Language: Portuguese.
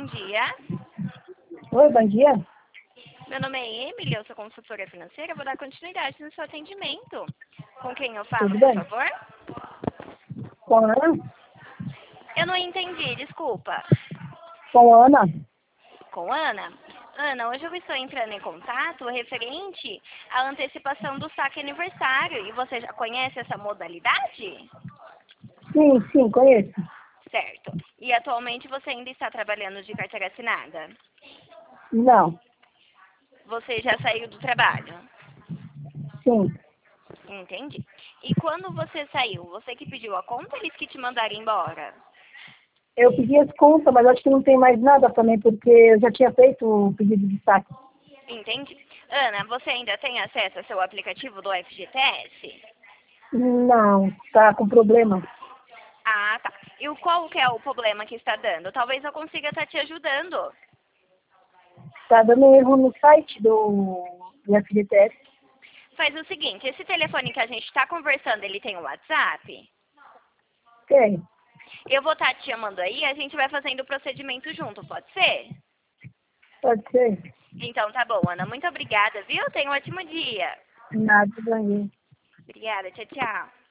bom dia. Oi, bom dia. Meu nome é Emily, eu sou consultora financeira. Vou dar continuidade no seu atendimento. Com quem eu falo, Tudo por bem? favor? Com a Ana? Eu não entendi, desculpa. Com a Ana? Com Ana? Ana, hoje eu estou entrando em contato referente à antecipação do saque aniversário. E você já conhece essa modalidade? Sim, conheço. Certo. E atualmente você ainda está trabalhando de carteira assinada? Não, Você já saiu do trabalho? sim. Entendi. E quando você saiu, você que pediu a conta ou eles que te mandaram embora? Eu pedi as contas, mas acho que não tem mais nada também, porque eu já tinha feito o pedido de saque. Entendi. Ana, você ainda tem acesso ao seu aplicativo do FGTS? Não, tá com problema. Ah, tá. E qual que é o problema que está dando? Talvez eu consiga estar te ajudando. Tá dando erro no site do FGTS. Faz o seguinte, esse telefone que a gente está conversando, ele tem o WhatsApp? Tem, Eu vou estar te chamando aí e a gente vai fazendo o procedimento junto, pode ser? pode ser. Então tá bom, Ana. Muito obrigada, viu? Tenha um ótimo dia. Nada, ganhei. Obrigada, tchau, tchau.